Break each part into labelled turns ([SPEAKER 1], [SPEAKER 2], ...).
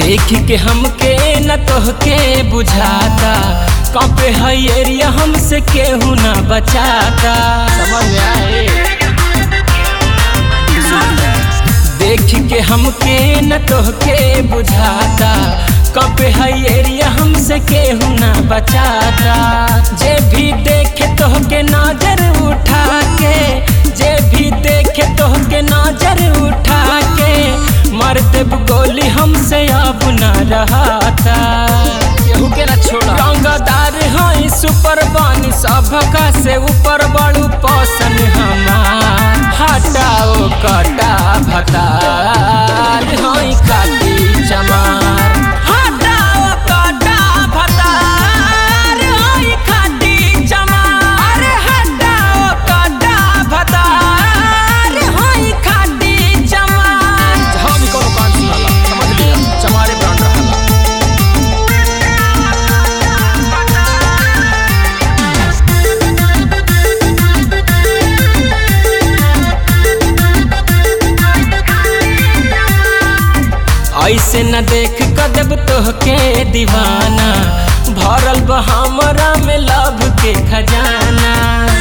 [SPEAKER 1] देख के हमके न तोहके बुझाता, कांपे है एरिया हमसे केहू न बचाता। समझ में आए? देख के हमके न तोहके बुझाता, कांपे है एरिया हमसे केहू न बचाता। जे भी देखे तोहके नजर उठा के, जे भी देखे तोहके नजर उठा के, मार देब गोली हमसे अब न रहता। केहू के न छोड़ा। रंगदार हई सुपर बानी सबका से ऊपर बड़ू पसन हमार। हटाओ कटा भतार हई काटी चमार। हटाओ कटा भतार हई खाटी चमार। हटाओ कटा भतार हई खाटी चमार।
[SPEAKER 2] जहाँ भी कोनो कान सुनाला समझ लिया चमारे ब्रांड रहला।
[SPEAKER 1] ऐसे न देख कदब तोहके दीवाना, भरल बा हमरा में लव के खजाना।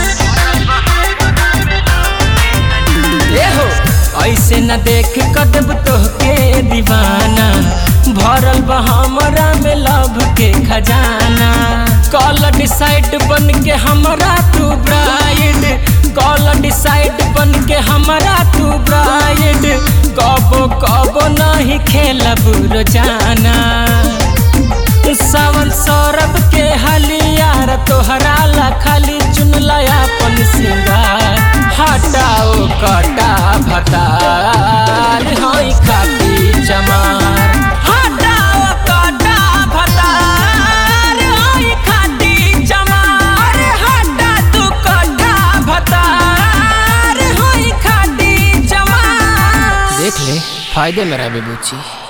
[SPEAKER 1] हो ऐसे न देख कदब तोहके दीवाना, भरल बा हमरा में लव के खजाना। कॉल डिसाइड बन के हमरा तू ब्राइड, कॉल डिसाइड बन के हमरा तू ब्राइड। कबो कबो नहीं खेलब रोजाना। सावन सौरभ के हलियार तोहरा ला खाली चुनला अपन सिंगार। हटाओ कटा भतार हई खाटी चमार। हटाओ कटा भतार हई खाटी चमार। हटा तू कटा भतार हई खाटी चमार।
[SPEAKER 2] देख ले फायदे में रहे बुच्ची।